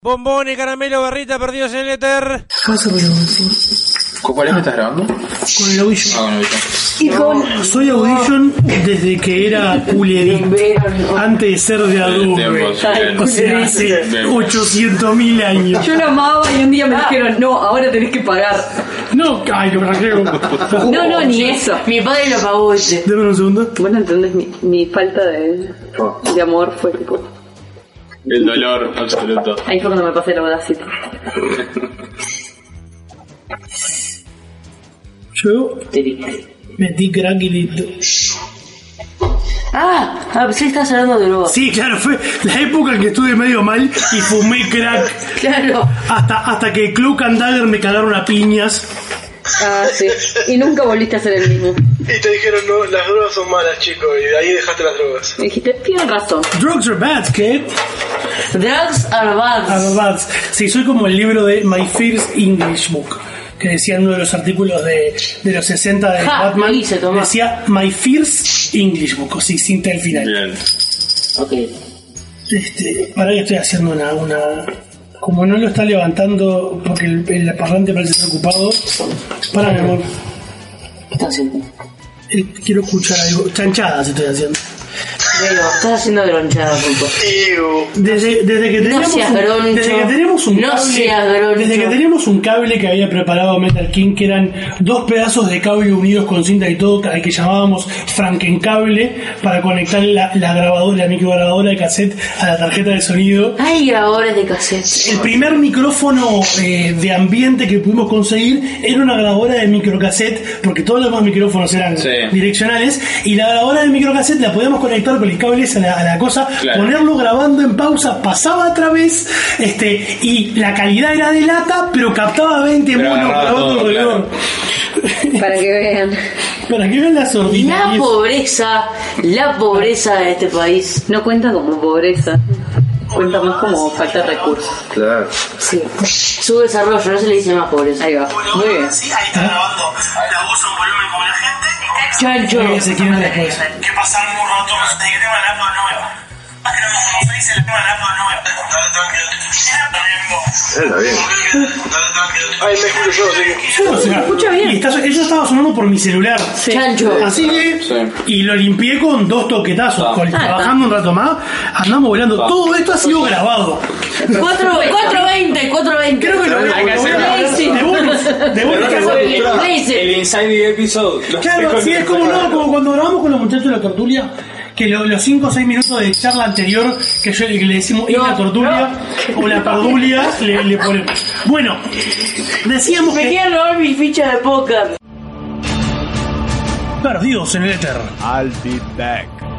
Bombón y caramelo, barrita, perdidos en el éter. ¿Con cuál es que estás grabando? Con el Audition. Con el Audition. Y con... Soy Audition desde que era Culerit, antes de ser de Adobe. O sea, hace 800.000 años. Yo lo amaba y un día me dijeron, no, ahora tenés que pagar. No, ay, lo rajeo. No, ni eso. Mi padre lo pagó ese. Dame un segundo. Vos no entendés, mi falta de amor fue tipo... El dolor absoluto. Ahí fue cuando me pasé la Audacity. Yo metí crack y listo. Sí, estás hablando de drogas. Sí, claro, fue la época en que estuve medio mal y fumé crack. Claro. Hasta que Cloak and Dagger me cagaron a piñas. Ah, sí. Y nunca volviste a ser el mismo. Y te dijeron, no, las drogas son malas, chico, y de ahí dejaste las drogas. Me dijiste, tienen razón. Drugs are bad, ¿qué? Drugs are bad. Are bad. Sí, soy como el libro de My First English Book, que decía en uno de los artículos de los 60 de Batman. Dice, decía My First English Book, o sí, sin el final. Bien. Ok. Para que estoy haciendo una... Como no lo está levantando porque el parlante parece estar ocupado. Para, mi amor. ¿Qué estás haciendo? Quiero escuchar algo. Chanchadas estoy haciendo. Pero estás haciendo gronchada, punto. Desde que teníamos un cable que había preparado Metal King, que eran 2 pedazos de cable unidos con cinta y todo, al que llamábamos Frankencable, para conectar la grabadora, la micrograbadora de cassette a la tarjeta de sonido. Hay grabadores de cassette. El primer micrófono de ambiente que pudimos conseguir era una grabadora de microcassette, porque todos los demás micrófonos eran direccionales, y la grabadora de microcassette la podíamos conectar con el cable a la cosa, claro. Ponerlo grabando en pausa, pasaba a través, y la calidad era de lata, pero captaba 20 monos grabando alrededor. Para que vean. Para que vean las ordinarias. La pobreza de este país. No cuenta como pobreza. Cuenta más como falta de recursos. Claro. Sí. Su desarrollo, no se le dice más pobreza. Ahí va. Muy bien. Sí, ahí está grabando la voz a un volumen como la gente. Chancho. Se quieren después. Que pasan muy rotos de que tengo el Apple nuevo. Más que no como feliz el tema del Apple nuevo. Dale tranquilo. Está bien. Dale tranquilo. Ay, me escucho yo, así que... Se escucha bien. Y eso estaba sonando por mi celular. Sí. Chancho. Así que... Y lo limpié con 2 toquetazos. Trabajando un rato más, andamos volando. Todo esto ha sido grabado. 420. Creo que lo voy a el Inside the Episode. Claro, sí, es como cuando grabamos con los muchachos de la tortulia, que los 5 o 6 minutos de charla anterior que le decimos la tortulia o la pardulia le ponemos. Bueno, decíamos me quieren robar mi ficha de póker. Perdidos en el éter. I'll be back.